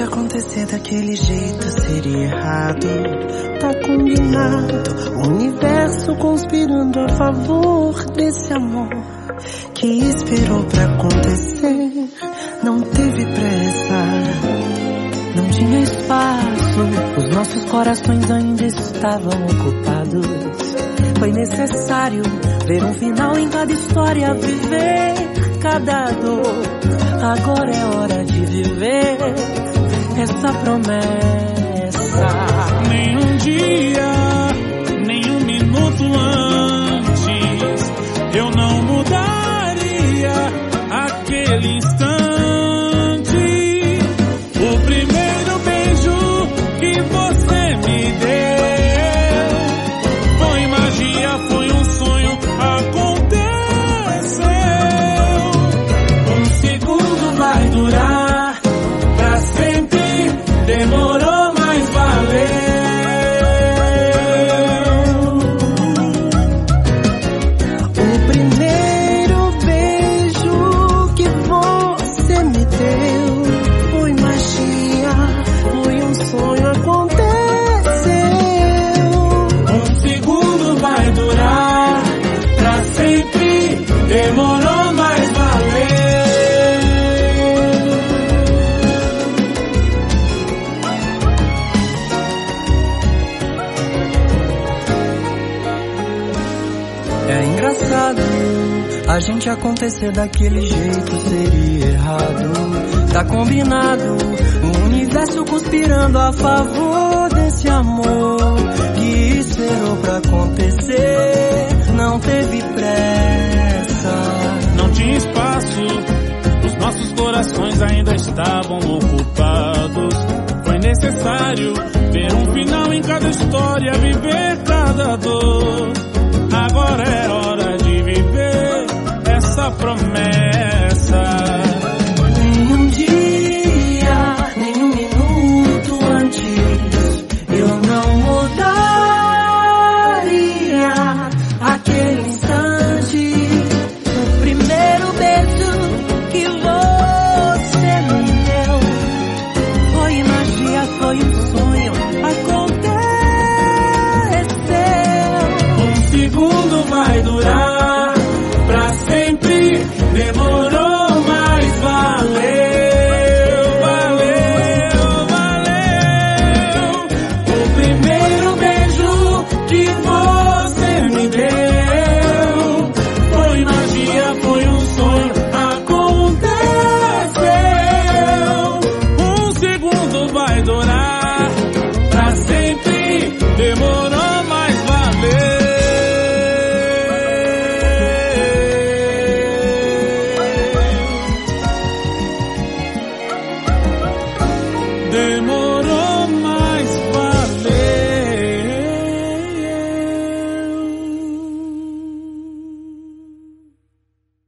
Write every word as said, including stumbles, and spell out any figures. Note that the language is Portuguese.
acontecer daquele jeito seria errado. Tá combinado, o universo conspirando a favor desse amor que esperou pra acontecer. Não teve pressa, não tinha espaço, os nossos corações ainda estavam ocupados. Foi necessário ver um final em cada história, viver cada dor. Agora é hora de viver essa promessa. Nem um dia, nem um minuto antes, eu não mudaria aquele instante. O primeiro beijo que você me deu foi magia, foi um sonho, aconteceu. Um segundo vai durar pra sempre, demorou, mas valeu. O primeiro beijo que você me deu foi magia, foi um sonho, aconteceu. Um segundo vai durar pra sempre, demorou, mas valeu. É engraçado, a gente acontecer daquele jeito seria errado. Tá combinado, o universo conspirando a favor desse amor que esperou pra acontecer. Não teve pressa, Não tinha espaço, os nossos corações ainda estavam ocupados. Foi necessário ver um final em cada história, viver cada dor. Agora é hora de viver essa promessa. nem um dia, nem um minuto antes, eu não mudaria aquele instante. O primeiro beijo que você me deu foi magia, foi um sonho,